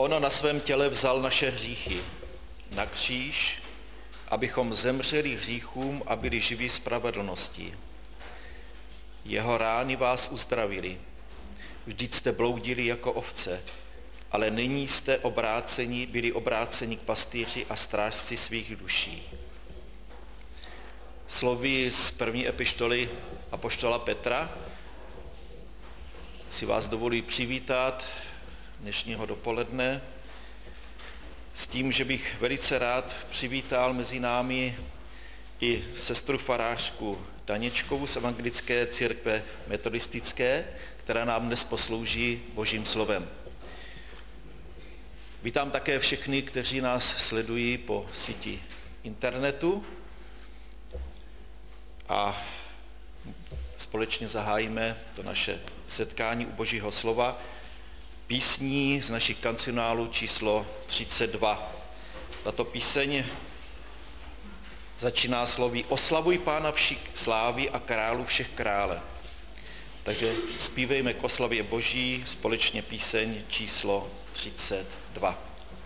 On na svém těle vzal naše hříchy na kříž, abychom zemřeli hříchům a byli živí spravedlností. Jeho rány vás uzdravili. Vždyť jste bloudili jako ovce, ale nyní jste byli obráceni k pastýři a strážci svých duší. Slovy z první epištoly apoštola Petra si vás dovolí přivítat dnešního dopoledne s tím, že bych velice rád přivítal mezi námi i sestru farářku Daněčkovu z Evangelické církve metodistické, která nám dnes poslouží Božím slovem. Vítám také všechny, kteří nás sledují po síti internetu a společně zahájíme to naše setkání u Božího slova písní z našich kancionálů číslo 32. Tato píseň začíná slovy Oslavuj Pána všech slávy a králu všech krále. Takže zpívejme k oslavě Boží společně píseň číslo 32.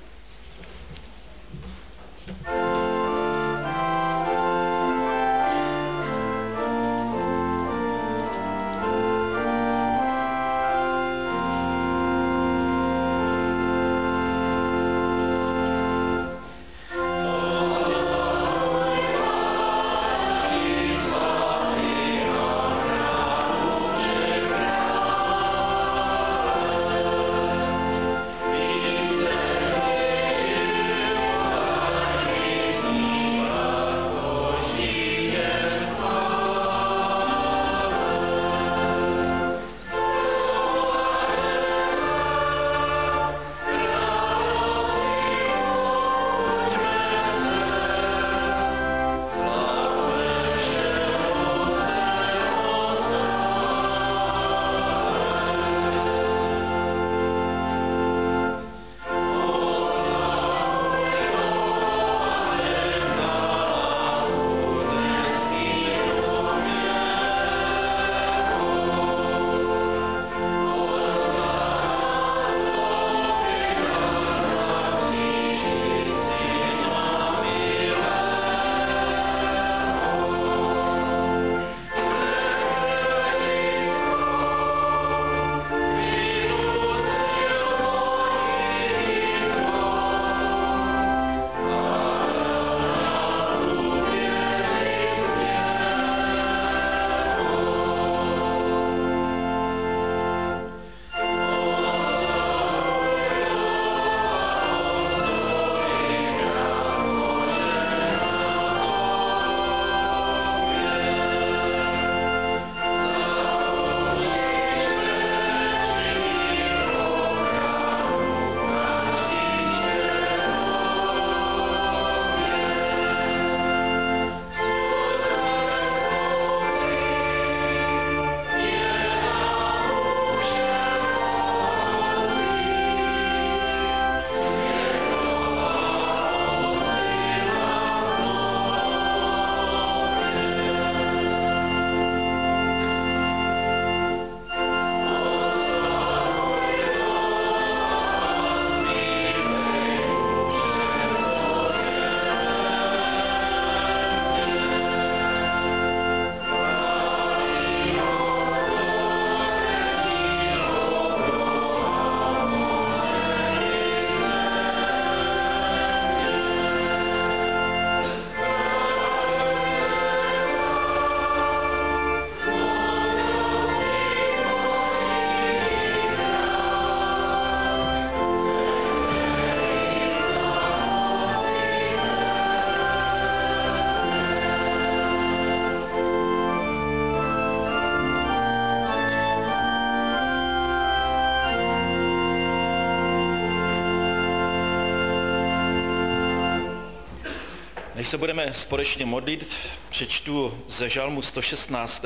Než se budeme společně modlit, přečtu ze žalmu 116.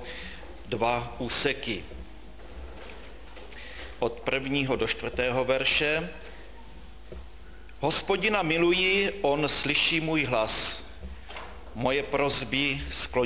2 úseky. Od 1. do 4. verše. Hospodina miluji, on slyší můj hlas. Moje prosby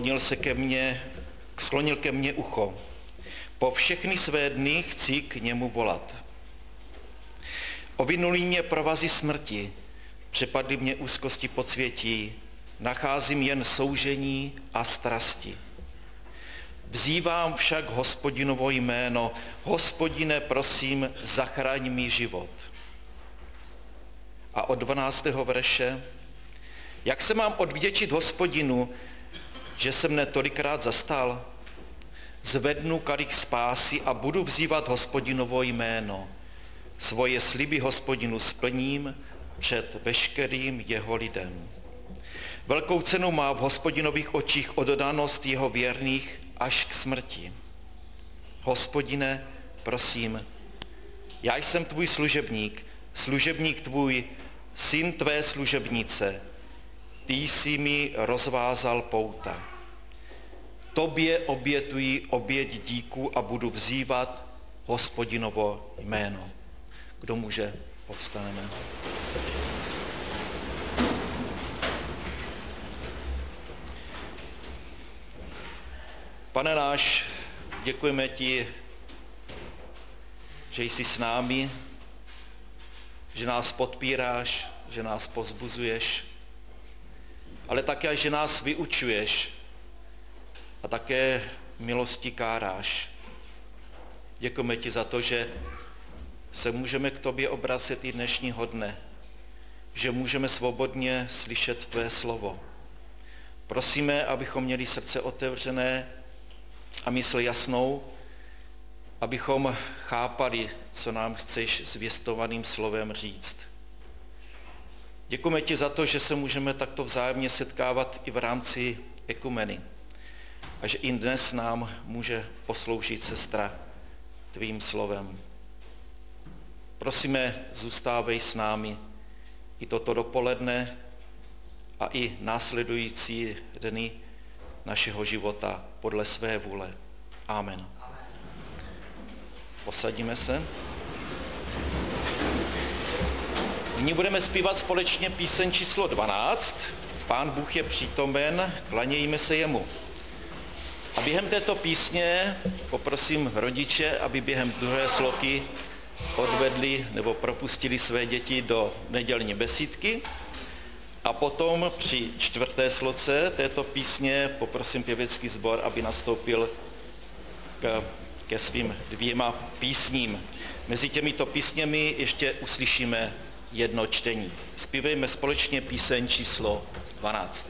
sklonil ke mně ucho. Po všechny své dny chci k němu volat. Ovinuli mě provazy smrti, přepadly mě úzkosti podsvětí, nacházím jen soužení a strasti. Vzývám však Hospodinovo jméno, Hospodine, prosím, zachraň mi život. A od 12. verše, jak se mám odvděčit Hospodinu, že se mne tolikrát zastal? Zvednu kalich spásy a budu vzývat Hospodinovo jméno. Svoje sliby Hospodinu splním před veškerým jeho lidem. Velkou cenu má v Hospodinových očích oddanost jeho věrných až k smrti. Hospodine, prosím, já jsem tvůj služebník, služebník tvůj, syn tvé služebnice. Ty jsi mi rozvázal pouta. Tobě obětuji oběť díků a budu vzývat Hospodinovo jméno. Kdo může, povstaneme. Pane náš, děkujeme ti, že jsi s námi, že nás podpíráš, že nás povzbuzuješ, ale také, že nás vyučuješ a také milosti káráš. Děkujeme ti za to, že se můžeme k tobě obracet i dnešního dne, že můžeme svobodně slyšet tvé slovo. Prosíme, abychom měli srdce otevřené a mysl jasnou, abychom chápali, co nám chceš zvěstovaným slovem říct. Děkujeme ti za to, že se můžeme takto vzájemně setkávat i v rámci ekumeny a že i dnes nám může posloužit sestra tvým slovem. Prosíme, zůstávej s námi i toto dopoledne a i následující dny našeho života podle své vůle. Amen. Posadíme se. Nyní budeme zpívat společně píseň číslo 12. Pán Bůh je přítomen, klanějme se jemu. A během této písně poprosím rodiče, aby během druhé sloky odvedli nebo propustili své děti do nedělní besídky. A potom při čtvrté sloce této písně poprosím pěvecký sbor, aby nastoupil ke svým 2 písním. Mezi těmito písněmi ještě uslyšíme jedno čtení. Zpívejme společně píseň číslo 12.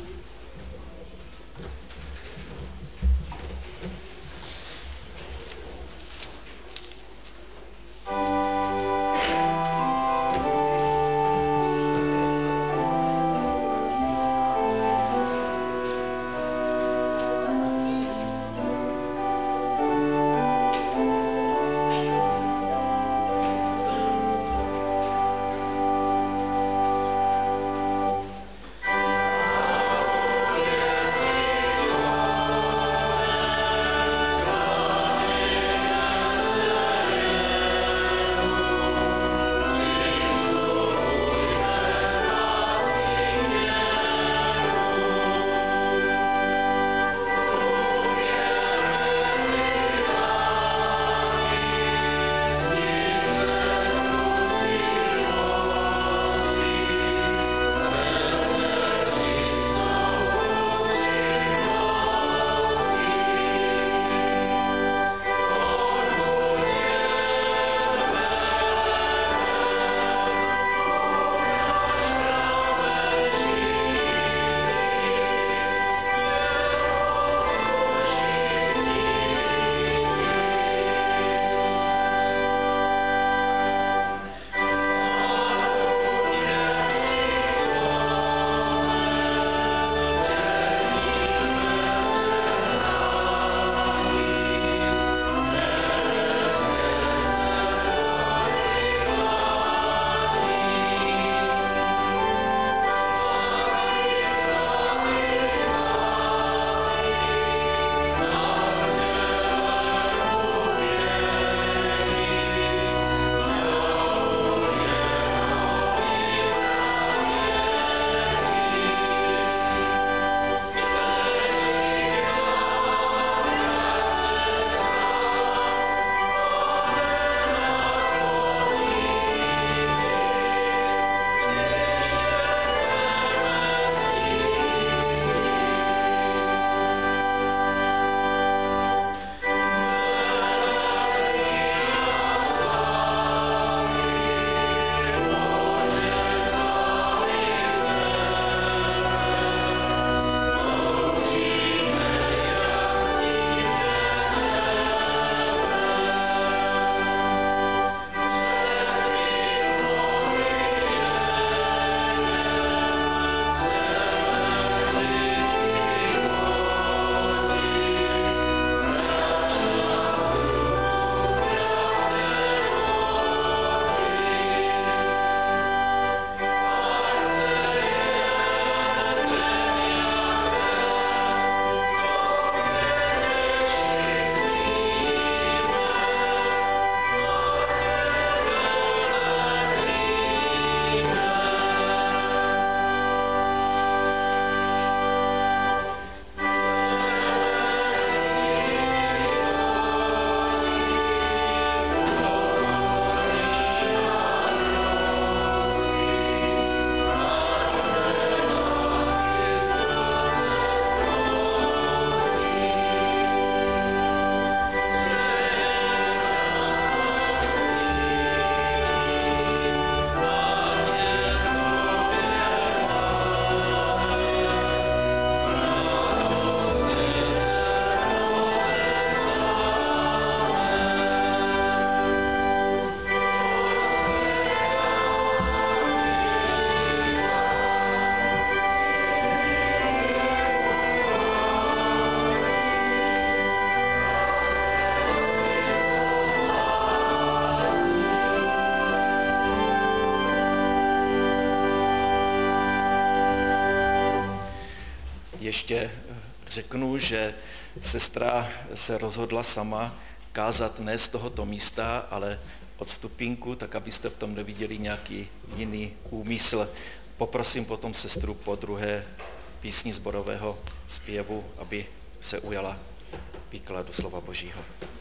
ještě řeknu, že sestra se rozhodla sama kázat ne z tohoto místa, ale od stupínku, tak abyste v tom neviděli nějaký jiný úmysl. Poprosím potom sestru po druhé písni sborového zpěvu, aby se ujala výkladu slova Božího.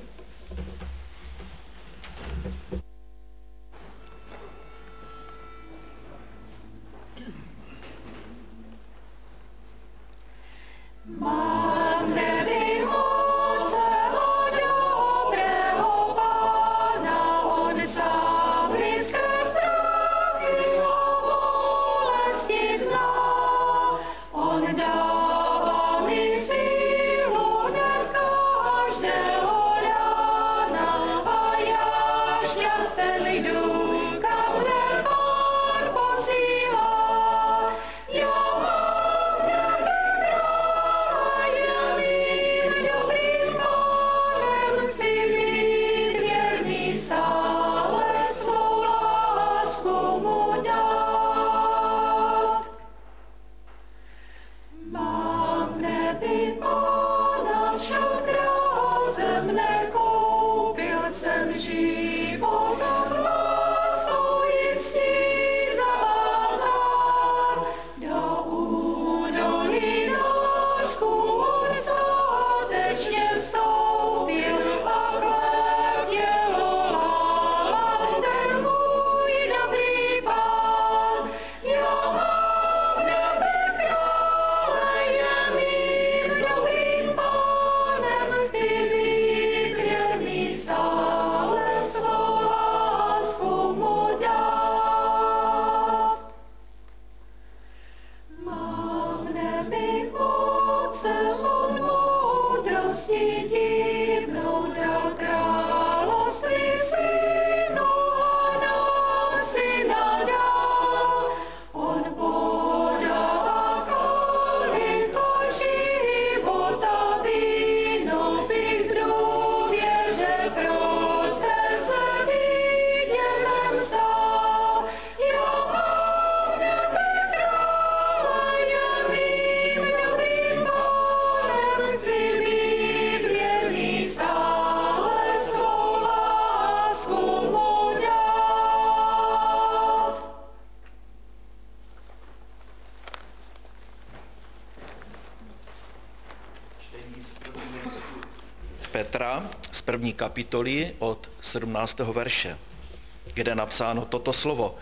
Petra z 1. kapitoly od 17. verše, kde je napsáno toto slovo.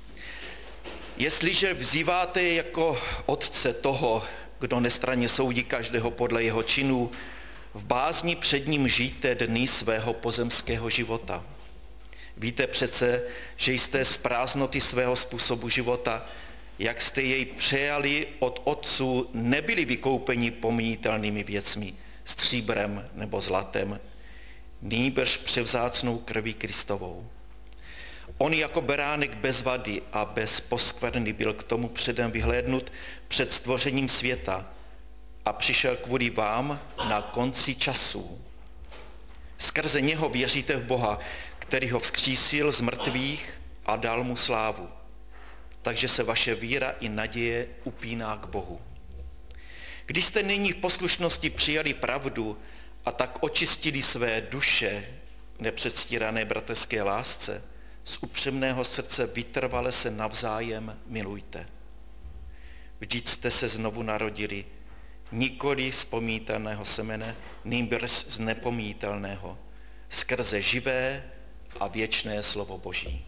Jestliže vzýváte jako otce toho, kdo nestranně soudí každého podle jeho činů, v bázni před ním žijte dny svého pozemského života. Víte přece, že jste z prázdnoty svého způsobu života, jak jste jej přejali od otců, nebyli vykoupeni pomíjitelnými věcmi, stříbrem nebo zlatem, nýbrž převzácnou krví Kristovou. On jako beránek bez vady a bez poskvrny byl k tomu předem vyhlédnut před stvořením světa a přišel kvůli vám na konci časů. Skrze něho věříte v Boha, který ho vzkřísil z mrtvých a dal mu slávu. Takže se vaše víra i naděje upíná k Bohu. Když jste nyní v poslušnosti přijali pravdu a tak očistili své duše nepředstírané bratrské lásce, z upřímného srdce vytrvale se navzájem milujte. Vždyť jste se znovu narodili, nikoli z pomítelného semene, nýbrž z nepomítelného, skrze živé a věčné slovo Boží.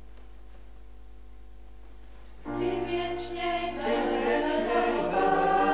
Ty věčnej,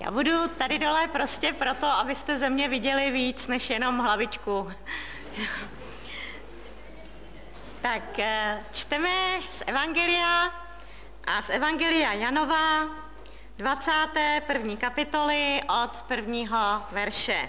Já budu tady dole prostě proto, abyste ze mě viděli víc než jenom hlavičku. Tak čteme z Evangelia a z Evangelia Janova 21. kapitoly od 1. verše.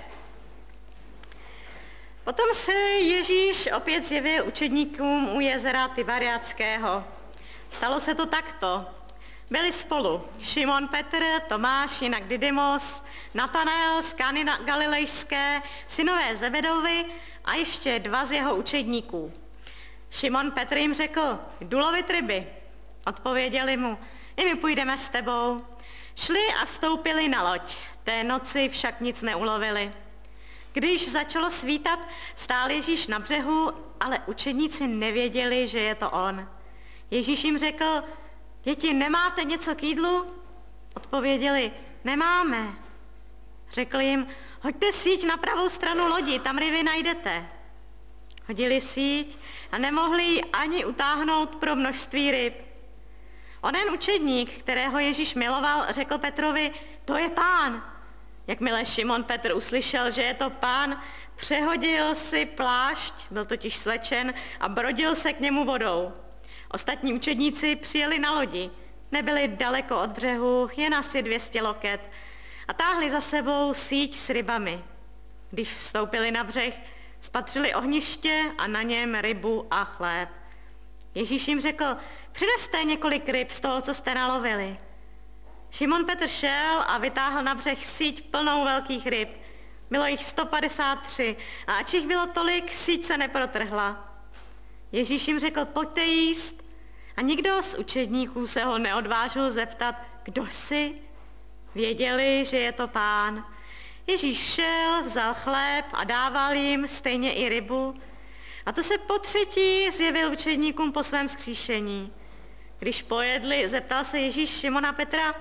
Potom se Ježíš opět zjevil učedníkům u jezera Tiberiadského. Stalo se to takto. Byli spolu Šimon Petr, Tomáš, jinak Didymos, Natanael z Kány Galilejské, synové Zebedovi a ještě 2 z jeho učedníků. Šimon Petr jim řekl, jdu lovit ryby. Odpověděli mu, i my půjdeme s tebou. Šli a vstoupili na loď, té noci však nic neulovili. Když začalo svítat, stál Ježíš na břehu, ale učedníci nevěděli, že je to on. Ježíš jim řekl, děti, nemáte něco k jídlu? Odpověděli, nemáme. Řekl jim, hoďte síť na pravou stranu lodi, tam ryby najdete. Hodili síť a nemohli ji ani utáhnout pro množství ryb. Onen učedník, kterého Ježíš miloval, řekl Petrovi, to je Pán. Jakmile Šimon Petr uslyšel, že je to Pán, přehodil si plášť, byl totiž slečen, a brodil se k němu vodou. Ostatní učedníci přijeli na lodi, nebyli daleko od břehu, jen asi 200 loket, a táhli za sebou síť s rybami. Když vstoupili na břeh, spatřili ohniště a na něm rybu a chléb. Ježíš jim řekl, přineste několik ryb z toho, co jste nalovili. Šimon Petr šel a vytáhl na břeh síť plnou velkých ryb. Bylo jich 153 a ač jich bylo tolik, síť se neprotrhla. Ježíš jim řekl, pojďte jíst. A nikdo z učedníků se ho neodvážil zeptat, kdo jsi? Věděli, že je to Pán. Ježíš šel, vzal chléb a dával jim stejně i rybu. A to se potřetí zjevil učedníkům po svém vzkříšení. Když pojedli, zeptal se Ježíš Šimona Petra,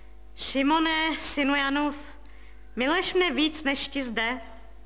Šimone, synu Janův, miluješ mne víc než ti zde?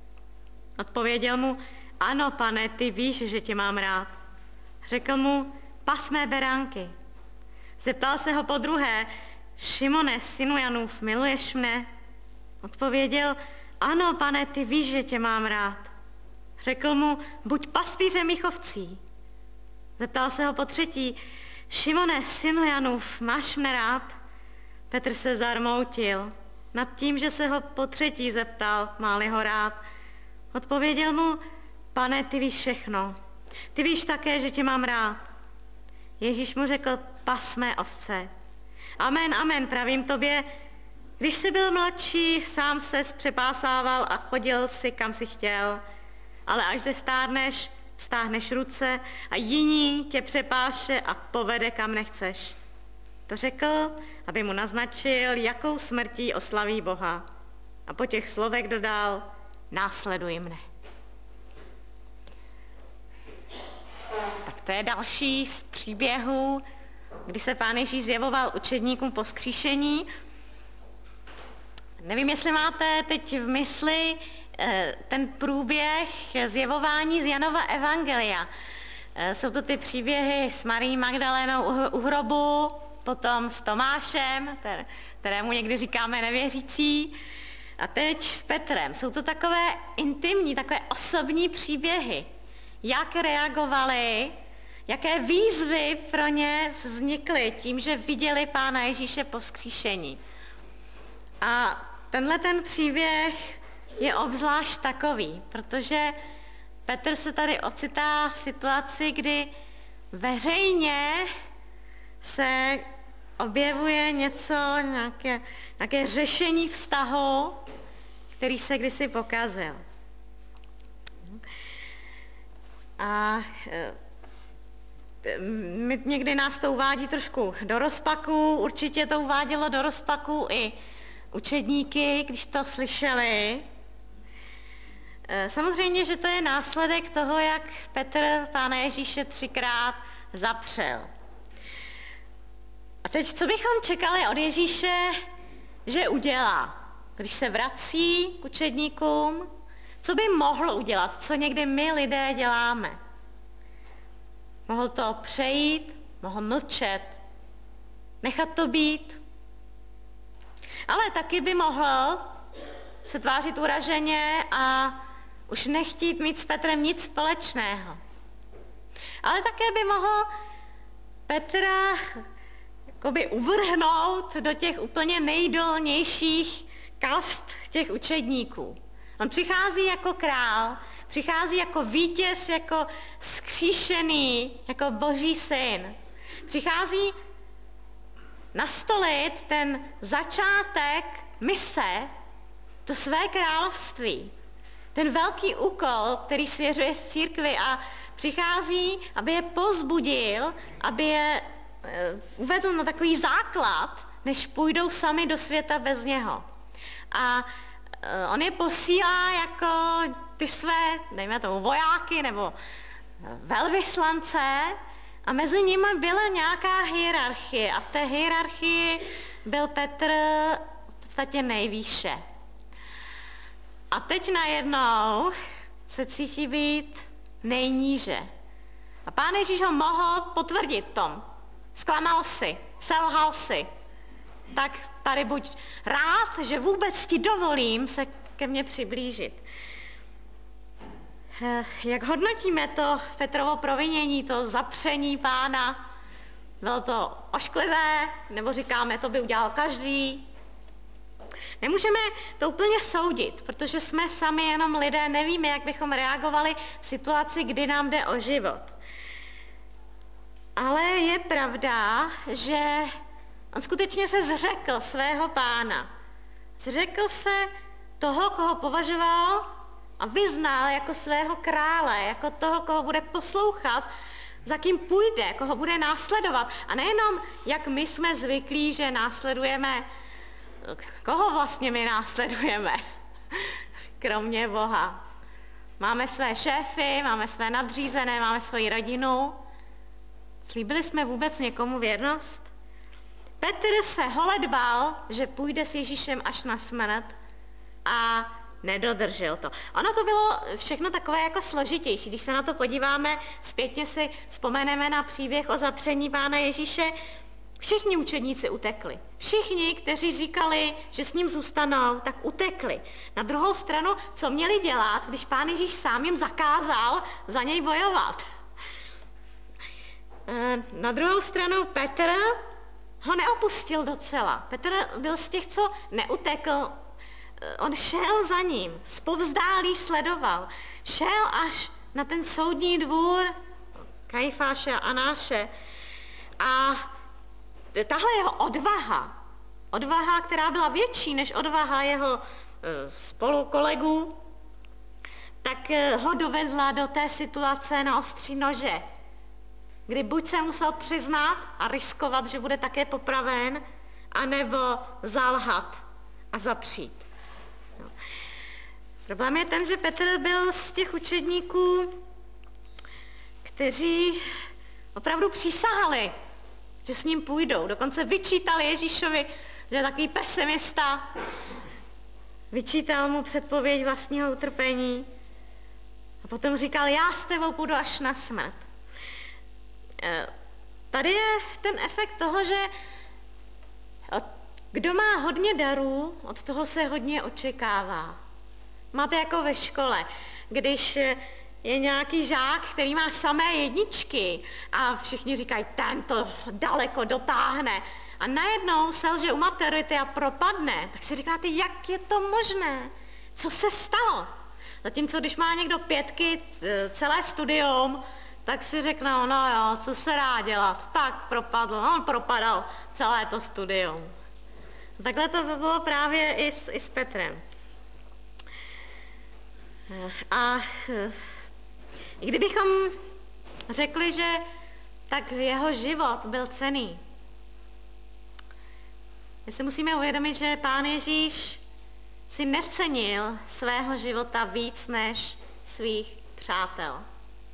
Odpověděl mu, ano, pane, ty víš, že tě mám rád. Řekl mu, pas mé beránky. Zeptal se ho podruhé, Šimone, synu Janův, miluješ mne? Odpověděl, ano, pane, ty víš, že tě mám rád. Řekl mu, buď pastýřem mých ovcí. Zeptal se ho potřetí, Šimone, synu Janův, máš mne rád? Petr se zarmoutil nad tím, že se ho potřetí zeptal, má-li ho rád. Odpověděl mu, pane, ty víš všechno. Ty víš také, že tě mám rád. Ježíš mu řekl, pas mé ovce. Amen, amen, pravím tobě, když jsi byl mladší, sám ses přepásával a chodil si, kam si chtěl. Ale až zestárneš, stáhneš ruce a jiní tě přepáše a povede, kam nechceš. To řekl, aby mu naznačil, jakou smrtí oslaví Boha. A po těch slovech dodal, následuj mne. Tak to je další z příběhů, kdy se Pán Ježíš zjevoval učedníkům po vzkříšení. Nevím, jestli máte teď v mysli ten průběh zjevování z Janova evangelia. Jsou to ty příběhy s Marií Magdalénou u hrobu, potom s Tomášem, kterému někdy říkáme nevěřící, a teď s Petrem. Jsou to takové intimní, takové osobní příběhy. Jak reagovali, jaké výzvy pro ně vznikly tím, že viděli Pána Ježíše po vzkříšení. A tenhle ten příběh je obzvlášť takový, protože Petr se tady ocitá v situaci, kdy veřejně se objevuje něco, nějaké řešení vztahu, který se kdysi pokazil. A někdy nás to uvádí trošku do rozpaku, určitě to uvádělo do rozpaku i učedníky, když to slyšeli. Samozřejmě, že to je následek toho, jak Petr Pána Ježíše 3krát zapřel. A teď, co bychom čekali od Ježíše, že udělá, když se vrací k učedníkům? Co by mohl udělat, co někdy my lidé děláme? Mohl to přejít, mohl mlčet, nechat to být. Ale taky by mohl se tvářit uraženě a už nechtít mít s Petrem nic společného. Ale také by mohl Petra jakoby uvrhnout do těch úplně nejdolnějších kast těch učedníků. On přichází jako král, přichází jako vítěz, jako vzkříšený, jako Boží syn. Přichází nastolit ten začátek mise, to své království. Ten velký úkol, který svěřuje z církvi a přichází, aby je povzbudil, aby je uvedl na takový základ, než půjdou sami do světa bez něho. A on je posílá jako ty své, dejme tomu, vojáky nebo velvyslance a mezi nimi byla nějaká hierarchie a v té hierarchii byl Petr v podstatě nejvýše. A teď najednou se cítí být nejníže. A Pán Ježíš ho mohl potvrdit tom. Zklamal si, selhal si. Tak tady buď rád, že vůbec ti dovolím se ke mně přiblížit. Jak hodnotíme to Petrovo provinění, to zapření Pána? Bylo to ošklivé, nebo říkáme, to by udělal každý? Nemůžeme to úplně soudit, protože jsme sami jenom lidé, nevíme, jak bychom reagovali v situaci, kdy nám jde o život. Ale je pravda, že on skutečně se zřekl svého Pána. Zřekl se toho, koho považoval a vyznal jako svého krále, jako toho, koho bude poslouchat, za kým půjde, koho bude následovat. A nejenom, jak my jsme zvyklí, že následujeme, koho vlastně my následujeme, kromě Boha. Máme své šéfy, máme své nadřízené, máme svoji rodinu. Slíbili jsme vůbec někomu věrnost? Petr se holedbal, že půjde s Ježíšem až na smrt a nedodržel to. Ono to bylo všechno takové jako složitější. Když se na to podíváme, zpětně si vzpomeneme na příběh o zapření Pána Ježíše, všichni učedníci utekli. Všichni, kteří říkali, že s ním zůstanou, tak utekli. Na druhou stranu, co měli dělat, když Pán Ježíš sám jim zakázal za něj bojovat? Na druhou stranu Petr ho neopustil docela. Petr byl z těch, co neutekl. On šel za ním, zpovzdálí sledoval. Šel až na ten soudní dvůr Kajfáše a Anáše. A tahle jeho odvaha, která byla větší než odvaha jeho spolukolegů, tak ho dovedla do té situace na ostří nože, kdy buď se musel přiznat a riskovat, že bude také popraven, anebo zalhat a zapřít. No. Problém je ten, že Petr byl z těch učedníků, kteří opravdu přísahali, že s ním půjdou. Dokonce vyčítal Ježíšovi, že je takový pesimista. Vyčítal mu předpověď vlastního utrpení. A potom říkal, já s tebou půjdu až na smrt. Tady je ten efekt toho, že kdo má hodně darů, od toho se hodně očekává. Máte jako ve škole, když je nějaký žák, který má samé jedničky a všichni říkají, ten to daleko dotáhne a najednou selže u maturity a propadne, tak si říkáte, jak je to možné? Co se stalo? Zatímco když má někdo 5 celé studium, tak si řekne, no jo, co se dá dělat? Tak propadl, on propadal celé to studium. Takhle to bylo právě i s Petrem. A i kdybychom řekli, že tak jeho život byl cenný, my si musíme uvědomit, že Pán Ježíš si necenil svého života víc než svých přátel.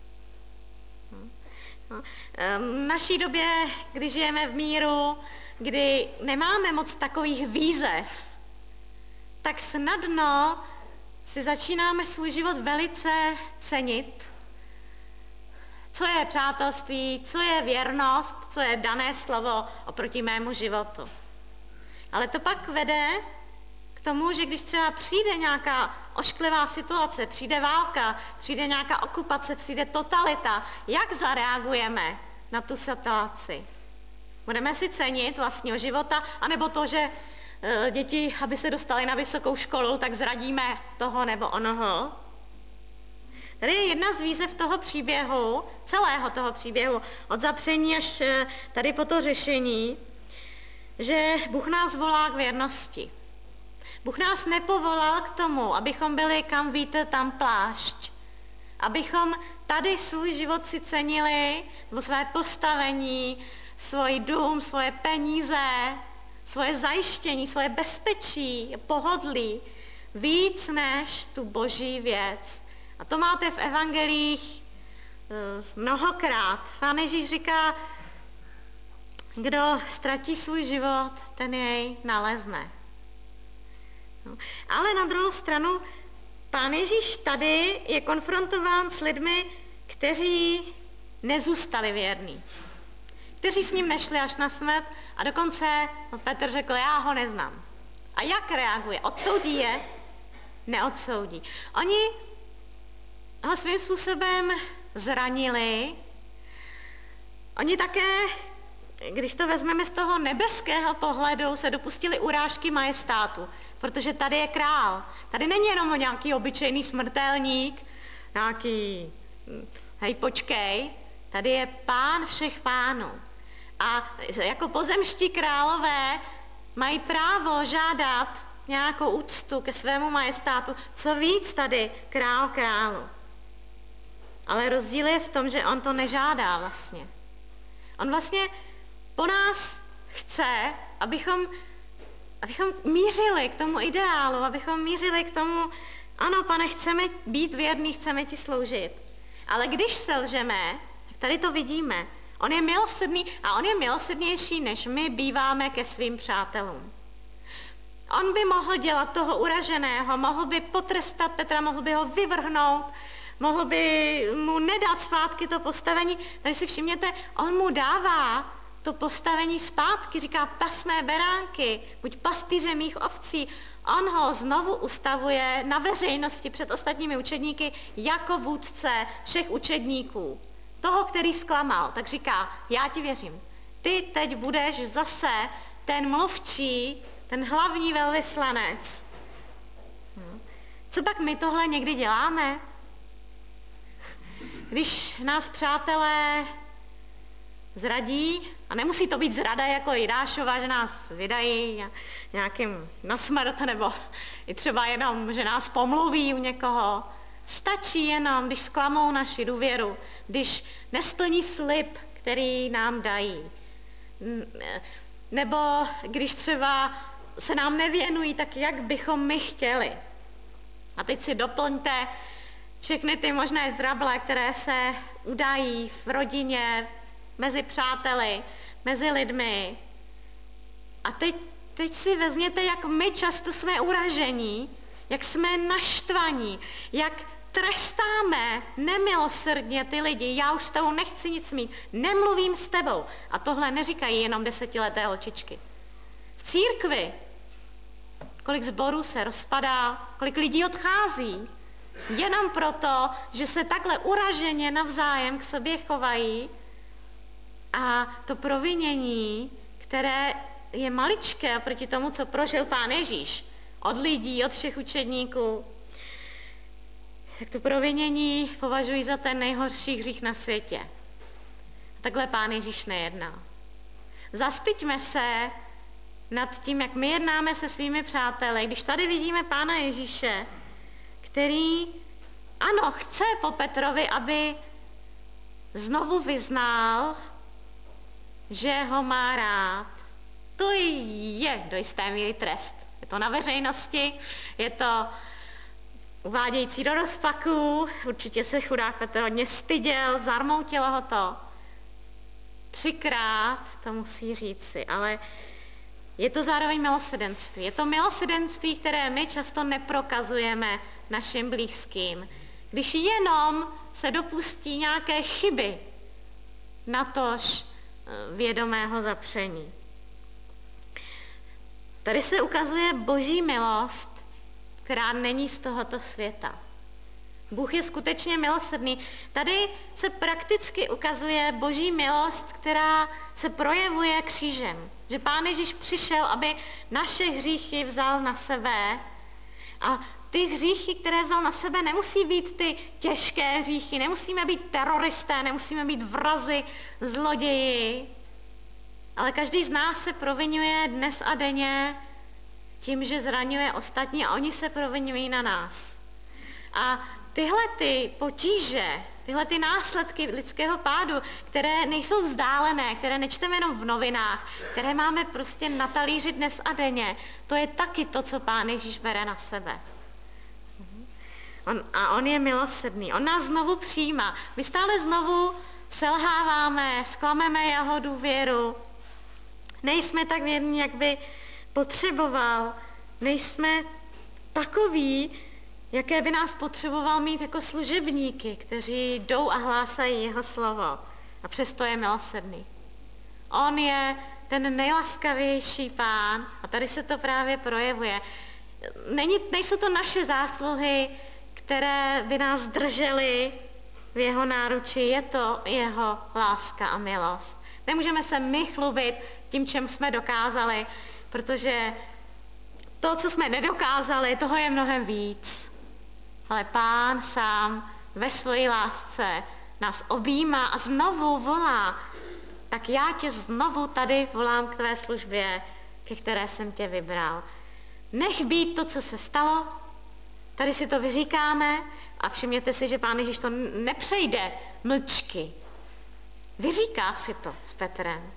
V naší době, kdy žijeme v míru, kdy nemáme moc takových výzev, tak snadno si začínáme svůj život velice cenit. Co je přátelství, co je věrnost, co je dané slovo oproti mému životu. Ale to pak vede k tomu, že když třeba přijde nějaká ošklivá situace, přijde válka, přijde nějaká okupace, přijde totalita, jak zareagujeme na tu situaci? Budeme si cenit vlastního života, anebo to, že děti, aby se dostali na vysokou školu, tak zradíme toho nebo onoho? Tady je jedna z výzev toho příběhu, celého toho příběhu, od zapření až tady po to řešení, že Bůh nás volá k věrnosti. Bůh nás nepovolal k tomu, abychom byli kam vítr, tam plášť. Abychom tady svůj život si cenili, nebo své postavení, svůj dům, svoje peníze, svoje zajištění, svoje bezpečí, pohodlí, víc než tu boží věc. A to máte v evangelích mnohokrát. Pán Ježíš říká, kdo ztratí svůj život, ten jej nalezne. No. Ale na druhou stranu, Pán Ježíš tady je konfrontován s lidmi, kteří nezůstali věrní. Kteří s ním nešli až na smrt a dokonce Petr řekl, já ho neznám. A jak reaguje? Odsoudí je? Neodsoudí. Oni ho svým způsobem zranili. Oni také, když to vezmeme z toho nebeského pohledu, se dopustili urážky majestátu, protože tady je král. Tady není jenom nějaký obyčejný smrtelník, nějaký, hej, počkej, tady je pán všech pánů. A jako pozemští králové mají právo žádat nějakou úctu ke svému majestátu, co víc tady král králu. Ale rozdíl je v tom, že on to nežádá vlastně. On vlastně po nás chce, abychom mířili k tomu ideálu, abychom mířili k tomu, ano, pane, chceme být věrní, chceme ti sloužit. Ale když selžeme, tak tady to vidíme. On je milosrdný a on je milosrdnější, než my býváme ke svým přátelům. On by mohl dělat toho uraženého, mohl by potrestat Petra, mohl by ho vyvrhnout, mohl by mu nedat zpátky to postavení. Tady si všimněte, on mu dává to postavení zpátky, říká, pas mé beránky, buď pastýřem mých ovcí. On ho znovu ustavuje na veřejnosti před ostatními učedníky jako vůdce všech učedníků. Toho, který zklamal, tak říká, já ti věřím. Ty teď budeš zase ten mluvčí, ten hlavní velvyslanec. Co pak my tohle někdy děláme? Když nás přátelé zradí, a nemusí to být zrada jako Jidášova, že nás vydají nějakým na smrt, nebo i třeba jenom, že nás pomluví u někoho. Stačí jenom, když zklamou naši důvěru, když nesplní slib, který nám dají. Nebo když třeba se nám nevěnují tak, jak bychom my chtěli. A teď si doplňte všechny ty možné trable, které se udají v rodině, mezi přáteli, mezi lidmi. A teď si vezměte, jak my často jsme uražení, jak jsme naštvaní, jak trestáme nemilosrdně ty lidi. Já už s tebou nechci nic mít, nemluvím s tebou. A tohle neříkají jenom 10leté holčičky. V církvi, kolik sborů se rozpadá, kolik lidí odchází, jenom proto, že se takhle uraženě navzájem k sobě chovají a to provinění, které je maličké proti tomu, co prožil Pán Ježíš od lidí, od všech učedníků, tak to provinění považují za ten nejhorší hřích na světě. A takhle Pán Ježíš nejedná. Zastyďme se nad tím, jak my jednáme se svými přáteli. Když tady vidíme Pána Ježíše, který, ano, chce po Petrovi, aby znovu vyznal, že ho má rád. To je do jisté míry trest. Je to na veřejnosti, je to uvádějící do rozpaků, určitě se chudák Petr hodně styděl, zarmoutilo ho to. 3krát to musí říci, ale je to zároveň milosrdenství. Je to milosrdenství, které my často neprokazujeme našim blízkým. Když jenom se dopustí nějaké chyby, natož vědomého zapření. Tady se ukazuje boží milost, která není z tohoto světa. Bůh je skutečně milosrdný. Tady se prakticky ukazuje boží milost, která se projevuje křížem. Že Pán Ježíš přišel, aby naše hříchy vzal na sebe. A ty hříchy, které vzal na sebe, nemusí být ty těžké hříchy, nemusíme být teroristé, nemusíme být vrazi, zloději, ale každý z nás se provinuje dnes a denně tím, že zraňuje ostatní a oni se provinují na nás. A tyhle ty potíže, tyhle ty následky lidského pádu, které nejsou vzdálené, které nečteme jenom v novinách, které máme prostě na talíři dnes a denně, to je taky to, co Pán Ježíš bere na sebe. On je milosrdný, on nás znovu přijímá. My stále znovu selháváme, zklameme jeho důvěru. Nejsme tak věrní, jak by potřeboval. Nejsme takoví, jaké by nás potřeboval mít jako služebníky, kteří jdou a hlásají jeho slovo. A přesto je milosrdný. On je ten nejlaskavější Pán a tady se to právě projevuje. Nejsou to naše zásluhy, které by nás držely v jeho náruči, je to jeho láska a milost. Nemůžeme se my chlubit tím, čem jsme dokázali, protože to, co jsme nedokázali, toho je mnohem víc. Ale Pán sám ve své lásce nás objímá a znovu volá. Tak já tě znovu tady volám k tvé službě, ke které jsem tě vybral. Nech být to, co se stalo. Tady si to vyříkáme a všimněte si, že Pán Ježíš to nepřejde mlčky. Vyříká si to s Petrem.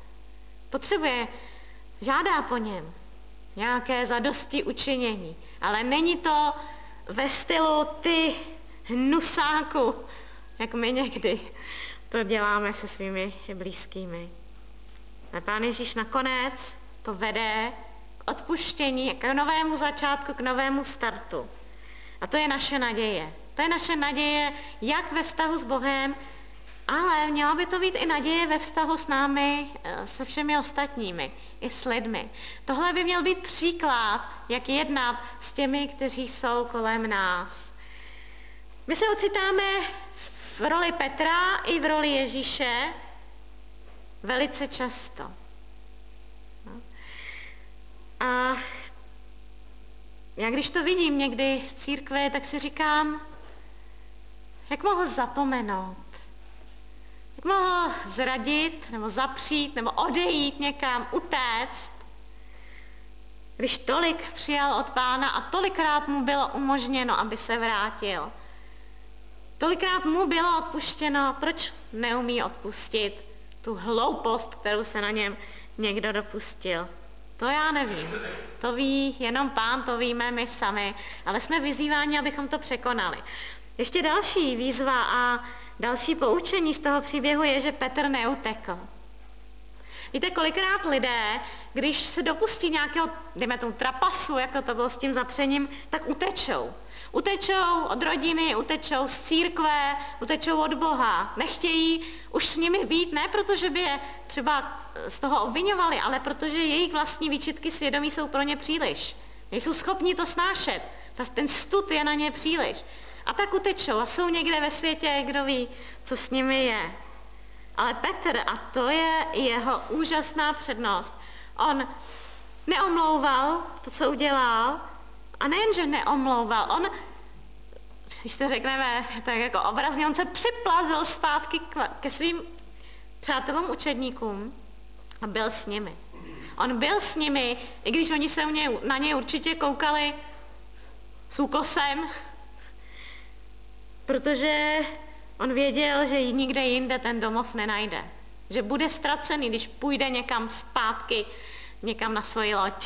Žádá po něm nějaké zadosti učinění. Ale není to ve stylu ty hnusáku, jak my někdy to děláme se svými blízkými. A Pán Ježíš nakonec to vede k odpuštění, k novému začátku, k novému startu. A to je naše naděje. To je naše naděje jak ve vztahu s Bohem, ale měla by to být i naděje ve vztahu s námi, se všemi ostatními, i s lidmi. Tohle by měl být příklad, jak jednat s těmi, kteří jsou kolem nás. My se ocitáme v roli Petra i v roli Ježíše velice často. A já když to vidím někdy v církvi, tak si říkám, jak mohl zapomenout, jak mohl zradit, nebo zapřít, nebo odejít někam, utéct, když tolik přijal od Pána a tolikrát mu bylo umožněno, aby se vrátil. Tolikrát mu bylo odpuštěno, proč neumí odpustit tu hloupost, kterou se na něm někdo dopustil. To já nevím. To ví jenom Pán, to víme my sami, ale jsme vyzýváni, abychom to překonali. Ještě další výzva a další poučení z toho příběhu je, že Petr neutekl. Víte, kolikrát lidé, když se dopustí nějakého, dejme tomu, trapasu, jako to bylo s tím zapřením, tak utečou. Utečou od rodiny, utečou z církve, utečou od Boha. Nechtějí už s nimi být, ne protože by je třeba z toho obviňovali, ale protože jejich vlastní výčitky svědomí jsou pro ně příliš. Nejsou schopni to snášet. Ten stud je na ně příliš. A tak utečou a jsou někde ve světě, kdo ví, co s nimi je. Ale Petr, a to je jeho úžasná přednost, on neomlouval to, co udělal, a nejenže neomlouval, on, když to řekneme tak jako obrazně, on se připlazil zpátky ke svým přátelům, učedníkům a byl s nimi. On byl s nimi, i když oni se na něj určitě koukali s úkosem, protože on věděl, že nikde jinde ten domov nenajde. Že bude ztracený, když půjde někam zpátky, někam na svoji loď.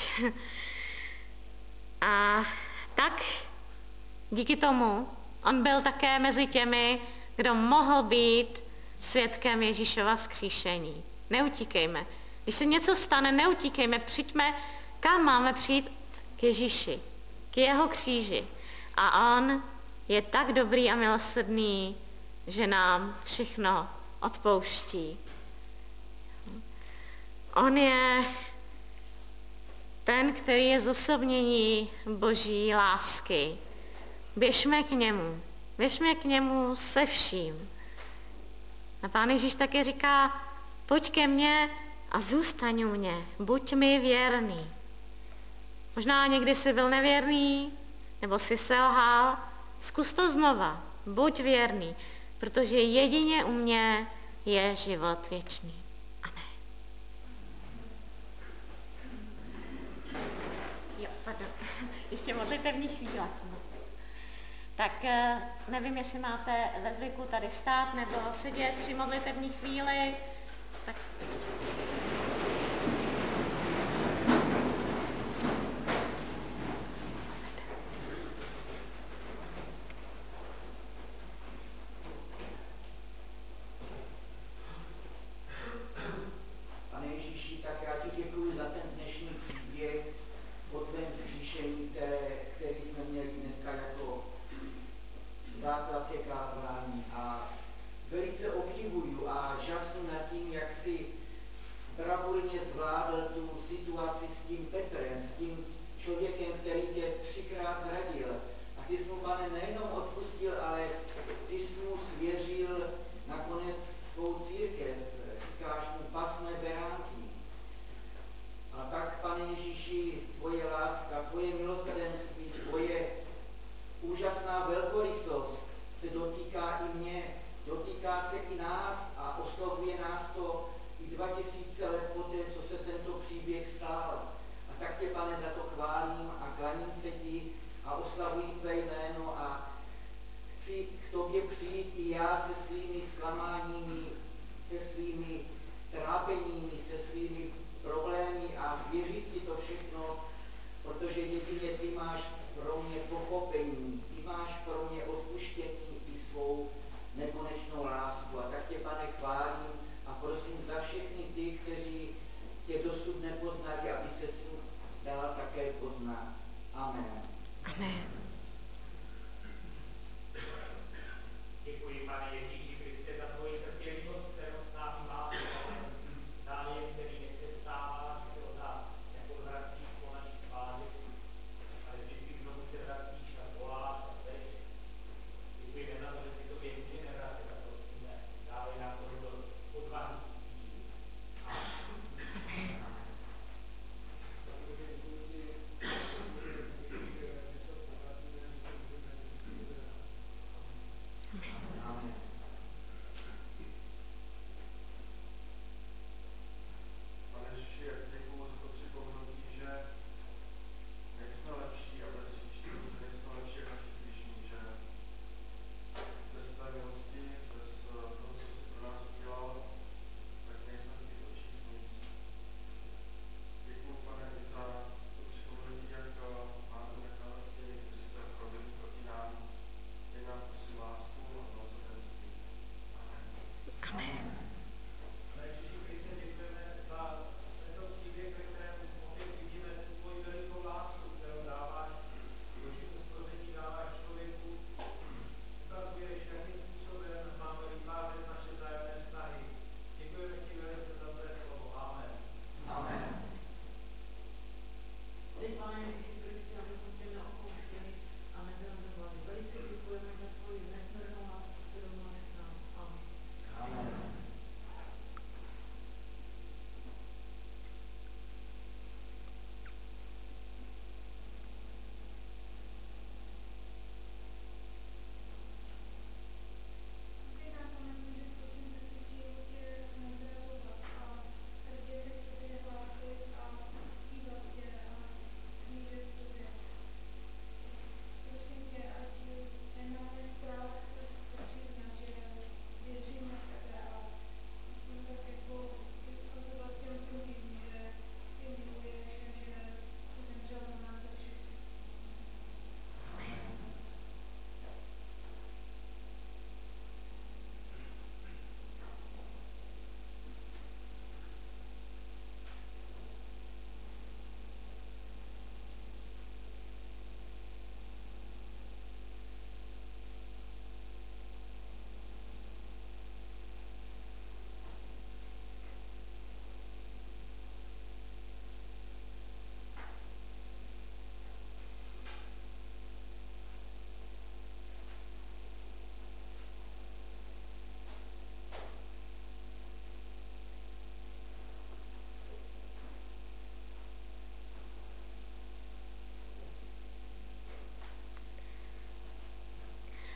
A tak díky tomu on byl také mezi těmi, kdo mohl být svědkem Ježíšova vzkříšení. Neutíkejme. Když se něco stane, neutíkejme, přijďme, kam máme přijít? K Ježíši, k jeho kříži. A on je tak dobrý a milosrdný, že nám všechno odpouští. On je ten, který je zosobnění Boží lásky. Běžme k němu se vším. A Pán Ježíš také říká, pojď ke mně a zůstaň u mě, buď mi věrný. Možná někdy jsi byl nevěrný, nebo jsi selhal, zkus to znova, buď věrný, protože jedině u mě je život věčný. Amen. Jo, pardon, ještě modlitevní chvíle. Tak nevím, jestli máte ve zvyku tady stát nebo sedět při modlitevní chvíli. Tak. Pane Ježíši, tak já ti děkuji za ten dnešní příběh o tvém vzkříšení, který jsme měli dneska jako základ ke kázání. A velice obdivuju a žasnu nad tím, jak si bravurně zvládl tu situaci s tím Petrem, s tím člověkem, který tě 3krát zradil. A ty jsi mu, Pane, nejenom odpustil, ale ty jsi mu svěřil nakonec svou církev. Říkáš mu pasné beránky. A tak, Pane Ježíši, tvoje láska, tvoje milosrdenství, tvoje úžasná velkorysost se dotýká i mě, dotýká se i nás a oslovuje nás to i 2000 let poté, co se tento příběh stál. A tak tě, Pane, za to chválím a klaním se ti a oslavuji tvé jméno a chci k tobě přijít i já se svými zklamáními, se svými trápeními, se svými problémy a zvěřit ti to všechno, protože jedině ty máš pro mě pochopení, ty máš pro mě odpuštění i svou nekonečnou lásku. A tak tě, Pane, chválím a prosím za všechny ty, kteří tě dosud nepoznali, aby se s ním dala také poznat. Amen. Amen. Děkuji, Pane Ježíši Kriste, za tvoji trpělivost, kterou s námi máš, dále, který nepřestává od nás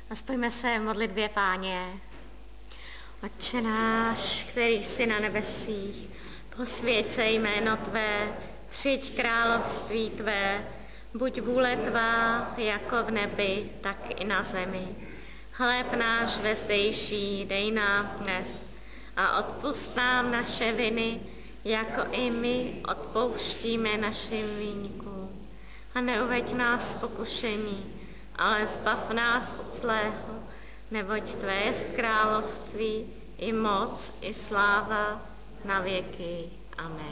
A spojíme se v modlitbě Páně. Otče náš, který jsi na nebesích, posvěť se jméno Tvé, přijď království Tvé, buď vůle Tvá, jako v nebi, tak i na zemi. Chléb náš vezdejší dej nám dnes a odpusť nám naše viny, jako i my odpouštíme našim viníkům. A neuveď nás v pokušení, ale zbav nás od zlého, neboť Tvé jest království, i moc, i sláva na věky. Amen.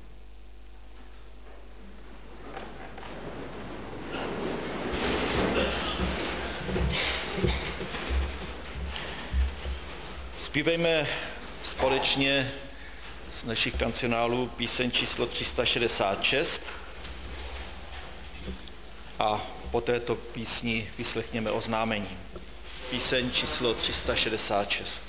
Zpívejme společně z našich kancionálů píseň číslo 366 a po této písni vyslechněme oznámení. Píseň číslo 366.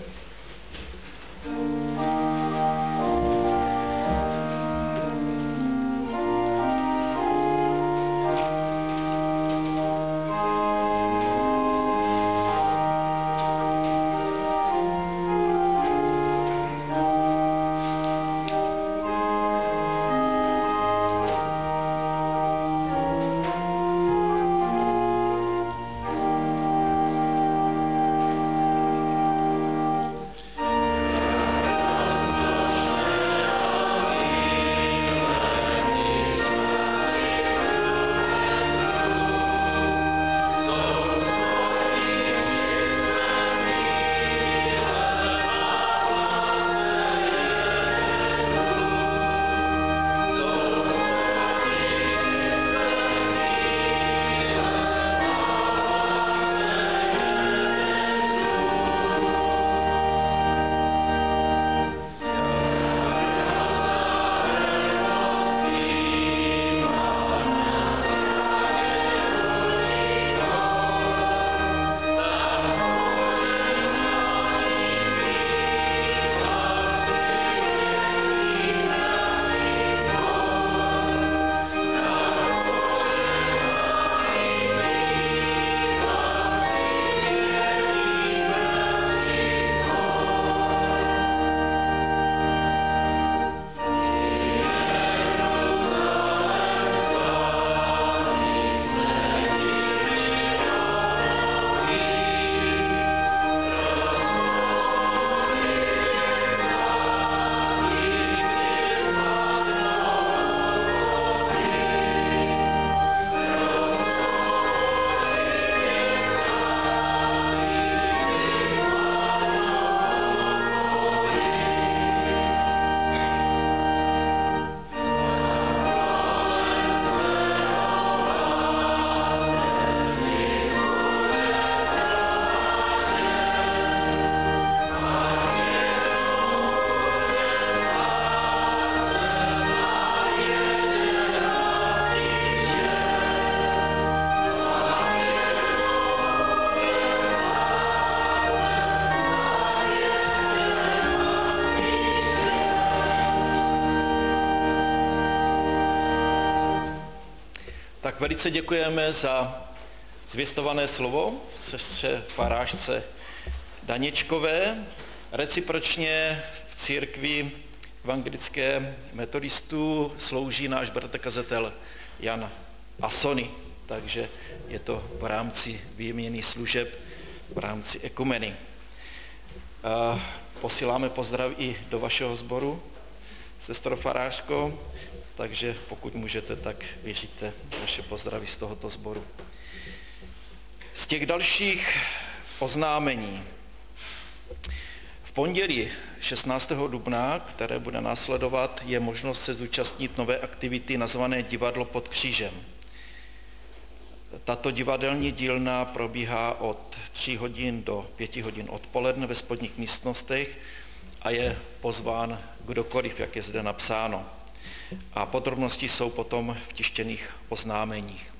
Tak velice děkujeme za zvěstované slovo sestře farářce Daněčkové. Recipročně v církvi evangelické metodistů slouží náš bratrkazatel Jan Asony, takže je to v rámci výměny služeb, v rámci ekumeny. Posíláme pozdrav i do vašeho sboru, sestro farářko, takže pokud můžete, tak věříte naše pozdravy z tohoto sboru. Z těch dalších oznámení. V pondělí 16. dubna, které bude následovat, je možnost se zúčastnit nové aktivity nazvané Divadlo pod křížem. Tato divadelní dílna probíhá od 3 hodin do 5 hodin odpoledne ve spodních místnostech a je pozván kdokoliv, jak je zde napsáno. A podrobnosti jsou potom v tištěných oznámeních.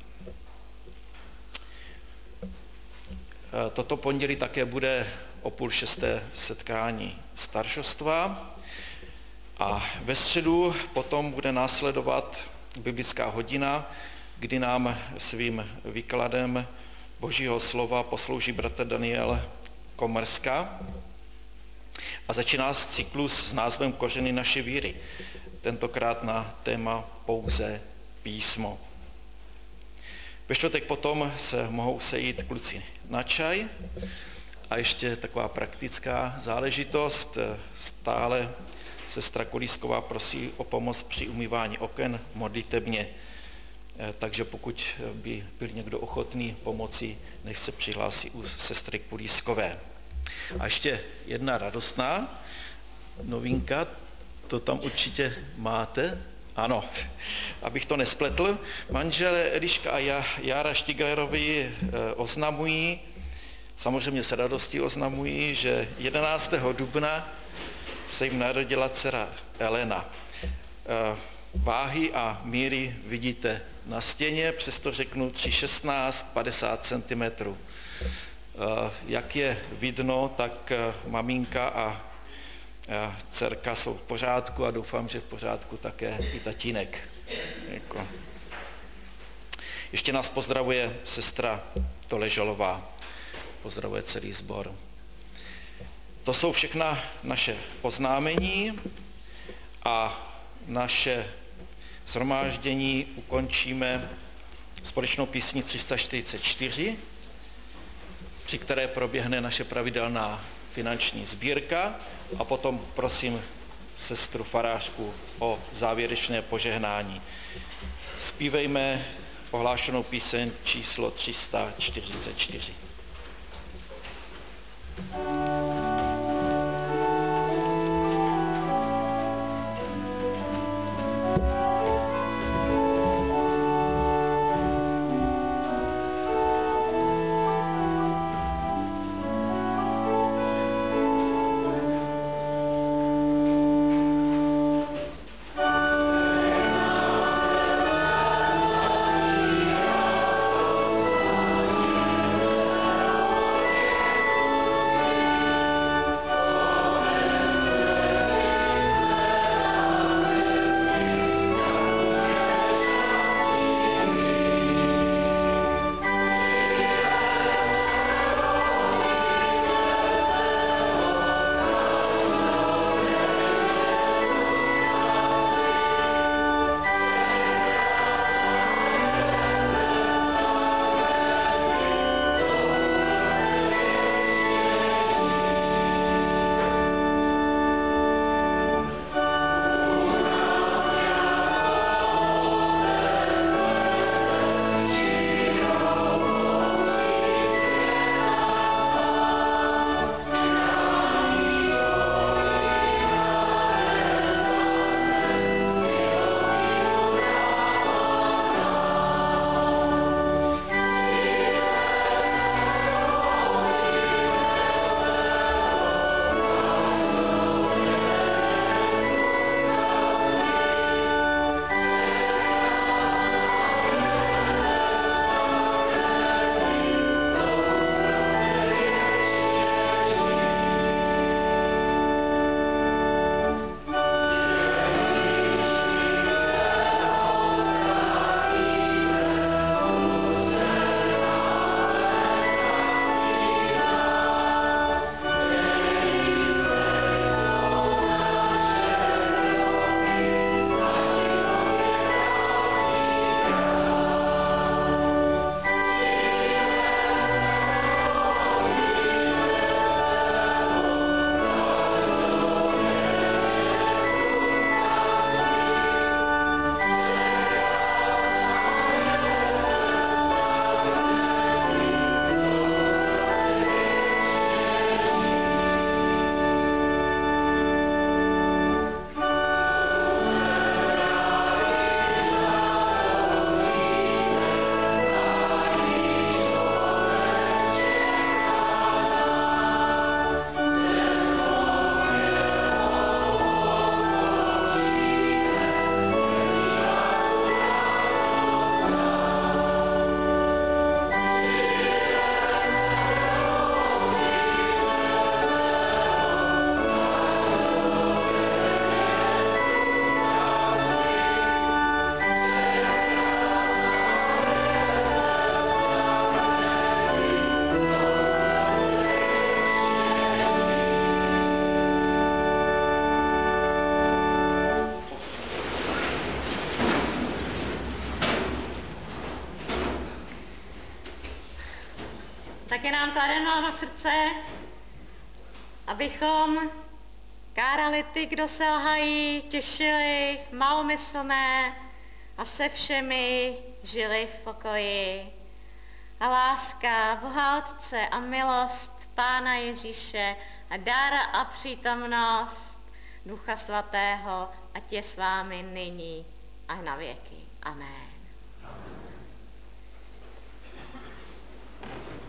Toto pondělí také bude o 5:30 setkání staršostva a ve středu potom bude následovat biblická hodina, kdy nám svým výkladem Božího slova poslouží bratr Daniel Komrska a začíná cyklus s názvem Kořeny naší víry. Tentokrát na téma pouze písmo. Ve čtvrtek potom se mohou sejít kluci na čaj a ještě taková praktická záležitost. Stále sestra Kolísková prosí o pomoc při umývání oken modlitebně. Takže pokud by byl někdo ochotný pomoci, nech se přihlásí u sestry Kolískové. A ještě jedna radostná novinka, to tam určitě máte. Ano, abych to nespletl, manželé Eliška a Jára Štiglerovi oznamují, samozřejmě s radostí oznamují, že 11. dubna se jim narodila dcera Elena. Váhy a míry vidíte na stěně, přesto řeknu 3,16, 50 cm. Jak je vidno, tak maminka a dcerka jsou v pořádku a doufám, že v pořádku také i tatínek. Ještě nás pozdravuje sestra Toležalová. Pozdravuje celý sbor. To jsou všechna naše oznámení a naše shromáždění ukončíme společnou písní 344, při které proběhne naše pravidelná finanční sbírka a potom prosím sestru farářku o závěrečné požehnání. Zpívejme ohlášenou píseň číslo 344. Tak je nám kladeno na srdce, abychom kárali ty, kdo selhají, těšili malomyslné a se všemi žili v pokoji. A láska Boha Otce a milost Pána Ježíše a dar a přítomnost Ducha Svatého, ať je s vámi nyní a na věky. Amen.